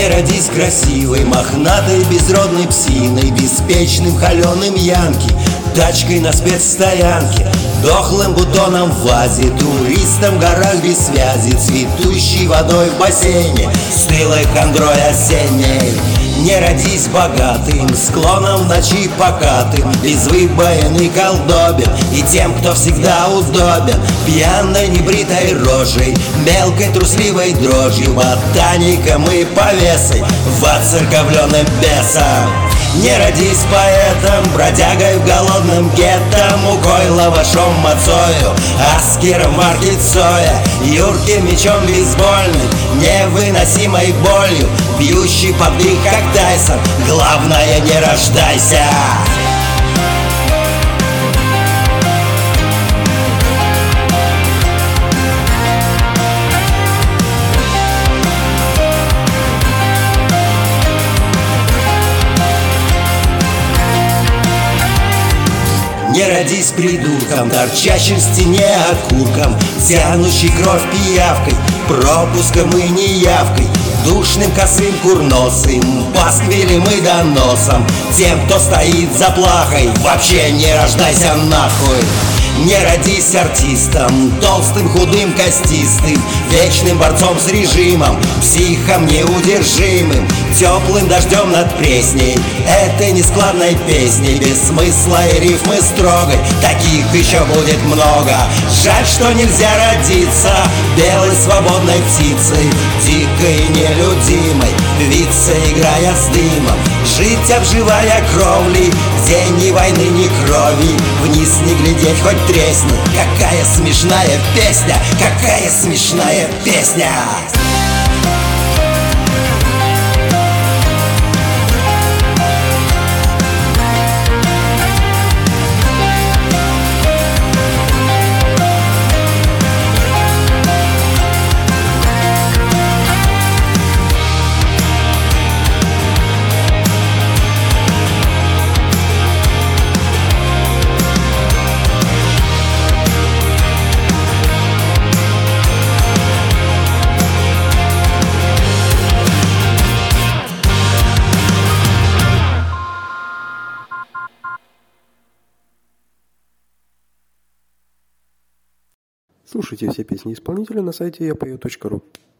Не родись красивой, мохнатой, безродной псиной, беспечным холеным янки, тачкой на спецстоянке, дохлым бутоном в вазе, туристом в горах без связи, цветущей водой в бассейне, стылой хандрой осенней. Не родись богатым, склоном в ночи покатым, без выбоин и колдобин, и тем, кто всегда удобен, пьяной небритой рожей, мелкой трусливой дрожью, ботаником и повесой, воцерковленным бесом. Не родись поэтом, бродягой в голодном гетто, мукой, лавашом, мацою, аскером марки Цоя, юрким мечом бейсбольным, невыносимой болью, бьющий под дых, как Тайсон. Главное, не рождайся. Не родись придурком, торчащим в стене окурком, тянущий кровь пиявкой, пропуском и неявкой, душным, косым, курносым, пасквилем и доносом, тем, кто стоит за плахой. Вообще не рождайся нахуй. Не родись артистом, толстым, худым, костистым, вечным борцом с режимом, психом неудержимым, теплым дождем над Пресней, этой нескладной песней, без смысла и рифмы строгой. Таких еще будет много. Жаль, что нельзя родиться белой свободной птицей, дикой нелюдимой, виться, играя с дымом, жить, обживая кровли, где ни войны, ни крови, вниз не глядеть, хоть тресни. Какая смешная песня, какая смешная песня. Слушайте все песни исполнителя на сайте yapою.ru.